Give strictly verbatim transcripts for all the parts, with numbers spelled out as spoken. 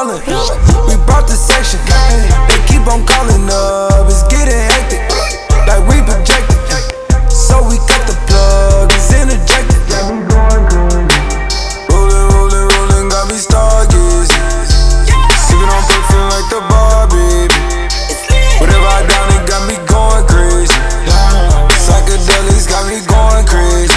yelling. We brought the section. They keep on calling up. It's getting hectic, like we projected. So we cut the plug. It's interjected. Got me going crazy. Rolling, rolling, rolling. Got me stargazing. Sipping on paper, feeling like the bar, baby. Whatever I down, it got me going crazy. Psychedelics got me going crazy.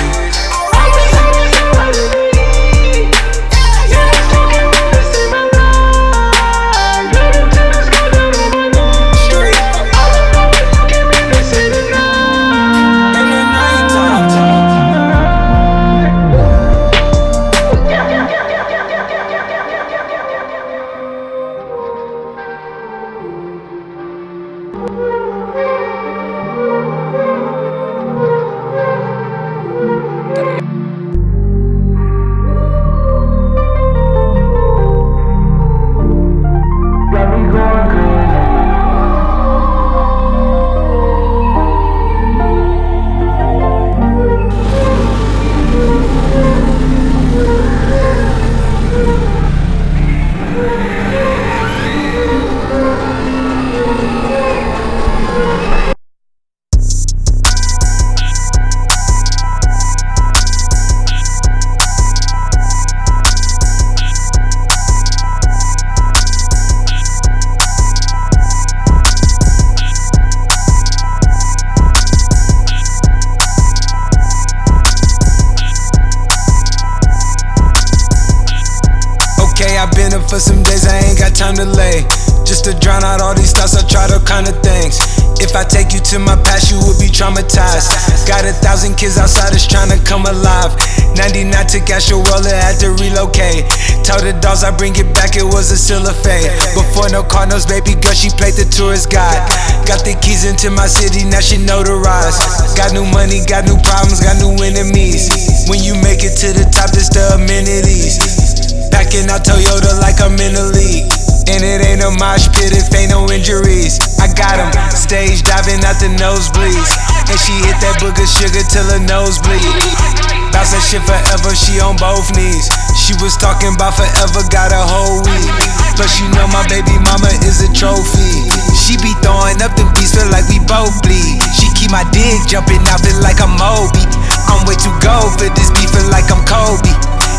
I've been up for some days, I ain't got time to lay. Just to drown out all these thoughts, I tried all kind of things. If I take you to my past, you would be traumatized. Got a thousand kids outside that's trying to come alive. ninety-nine took Astro World, had to relocate. Told the dolls I bring it back, it was a silver fade. Before no car, no baby girl, she played the tourist guide. Got the keys into my city, now she notarized. Got new money, got new problems, got new enemies. When you make it to the top, it's the amenities. Backing out Toyota like I'm in the league. And it ain't a mosh pit if ain't no injuries. I got him, stage diving out the nosebleeds. And she hit that booger sugar till her nose bleed. Bounce that shit forever, she on both knees. She was talking about forever, got a whole week. Plus you know my baby mama is a trophy. She be throwing up them beats, feel like we both bleed. She keep my dick jumping out, feel like I'm Moby. I'm way too gold for this beat, feel like I'm Kobe.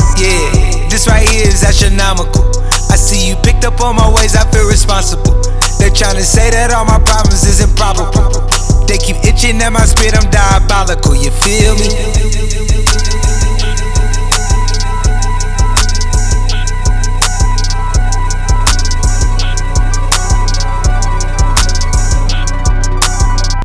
Yeah, this right here is astronomical. I see you picked up on my ways, I feel responsible. They're trying to say that all my problems is improbable. They keep itching at my spit, I'm diabolical, you feel me?